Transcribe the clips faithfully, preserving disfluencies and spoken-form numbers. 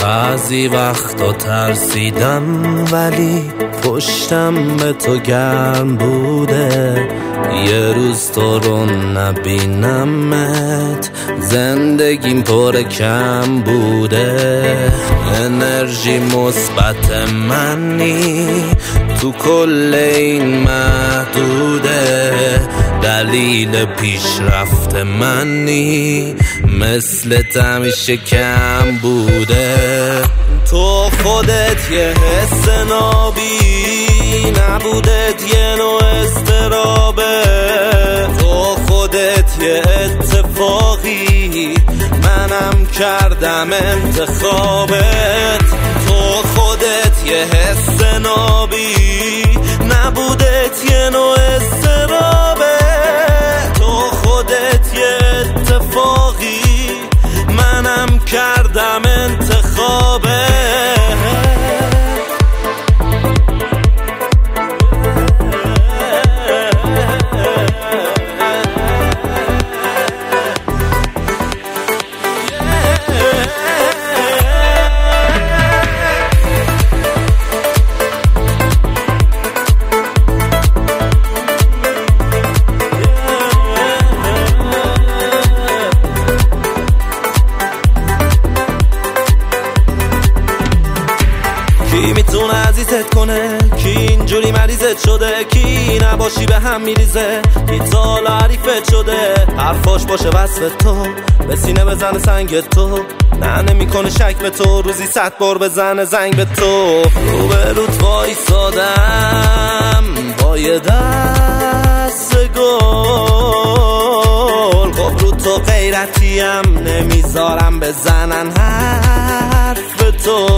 بعضی وقتا ترسیدم ولی پشتم به تو گرم بوده. یه روز تو رو نبینمت زندگیم پر کم بوده. انرژی مثبت منی تو کل این محدوده. دلیل پیشرفت منی مثل همیشه کم بوده. تو خودت یه حس نابی نبودت یه نوع استرابه. تو خودت یه اتفاقی منم کردم انتخابت. تو خودت یه حس نابی نبودت یه نوع استرابه. تو خودت یه اتفاقی منم کردم انتخابه. کی میتونه عزیزت کنه؟ کی اینجوری مریضت شده؟ کی نباشی به هم میریزه؟ کی تا حالا حریفت شده؟ حرفاش باشه وصف تو به سینه بزنه سنگ تو. نه نمیکنه شک به تو روزی صد بار بزنه زنگ به تو. رو به روت وایسادم با یه دست گل. خب رو تو غیرتیم نمیذارم بزنن حرف به تو.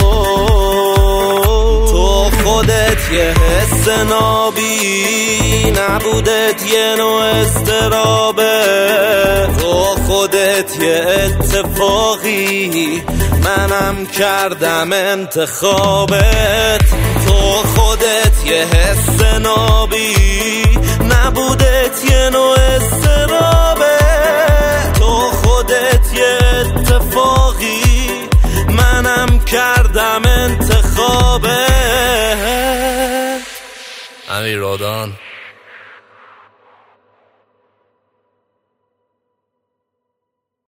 خودت یه حس نابی نبودت یه نوع استرابه. تو خودت یه اتفاقی منم کردم انتخابت. تو خودت یه حس نابی نبودت یه نوع استرابه. تو خودت یه اتفاقی منم کردم انتخابت. امیر رادان.